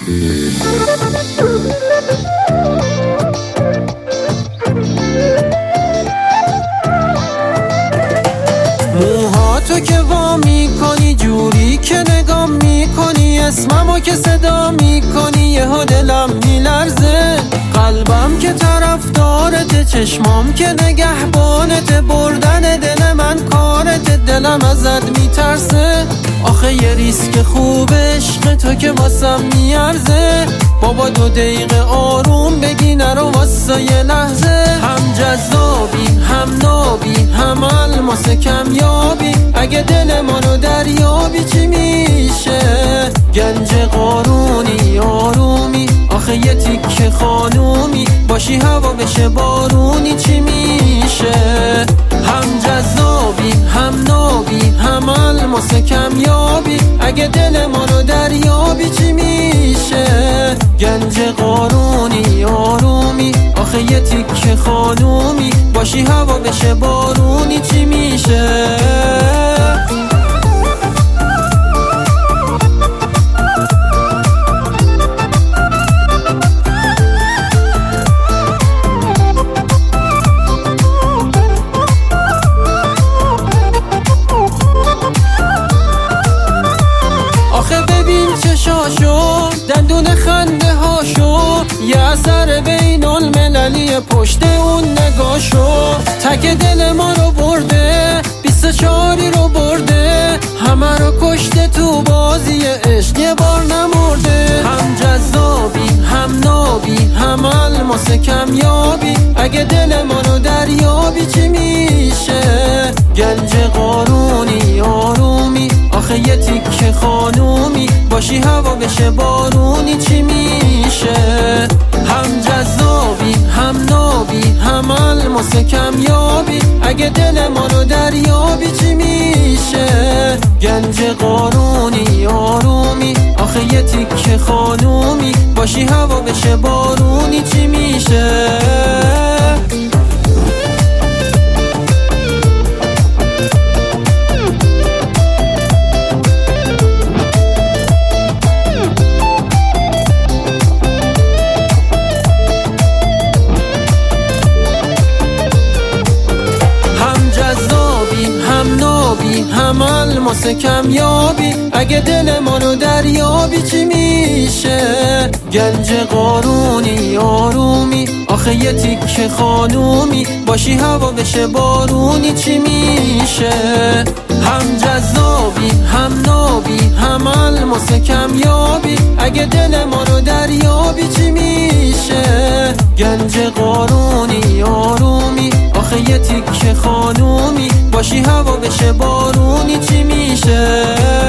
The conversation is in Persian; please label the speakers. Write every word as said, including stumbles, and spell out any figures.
Speaker 1: موهاتو که وا میکنی، جوری که نگام میکنی، اسممو که صدا میکنی، یهو دلم میلرزه. قلبم که طرفدارته، چشمام که نگهبانته، بردن دل من کارته، دلم ازت میترسه. آخه یه ریسک خوب عشق تو که واسم میارزه. بابا دو دقیقه آروم بگی نرو واسه یه لحظه. هم جذابی هم نابی هم الماس کمیابی، اگه دل منو دریابی چی میشه؟ گنج قارونی آرومی، آخه یه تیکه خانومی، باشی هوا بشه بارونی چی میشه؟ هم جذابی هم نابی هم الماس کمیابی، اگه دل منو دریابی چی میشه؟ گنج قارونی آرومی، آخه یه تیکه خانومی، باشی هوا بشه بارونی چی میشه؟ آخه ببین چشاشو، دندون خنده هاشو، یه اثر بین المللی پشت اون نگاشو. تک دل ما رو برده، بیست چاری رو برده، همه رو کشته تو بازی عشق یه بار نمرده. هم جذابی هم نابی هم الماس کمیابی، اگه دل منو دریابی چی میشه؟ گنج قارونی آرومی، آخه یه تیکه خانومی، باشی هوا بشه بارونی چی میشه؟ هم جذابی هم نابی هم الماس کمیابی، اگه دل منو دریابی چی میشه؟ گنج قارونی آرومی، آخه یه تیکه خانومی، باشی هوا بشه بارونی چی میشه؟ هم الماس کمیابی، اگه دل منو دریابی چی میشه؟ گنج قارونی آرومی، آخه یه تیکه خانومی، باشی هوا بشه بارونی چی میشه؟ هم جذابی هم نابی هم الماس کمیابی، اگه دل منو دریابی چی میشه؟ گنج قارونی آرومی، آخه یه تیکه خانومی، باشی هوا بشه بارونی چی میشه؟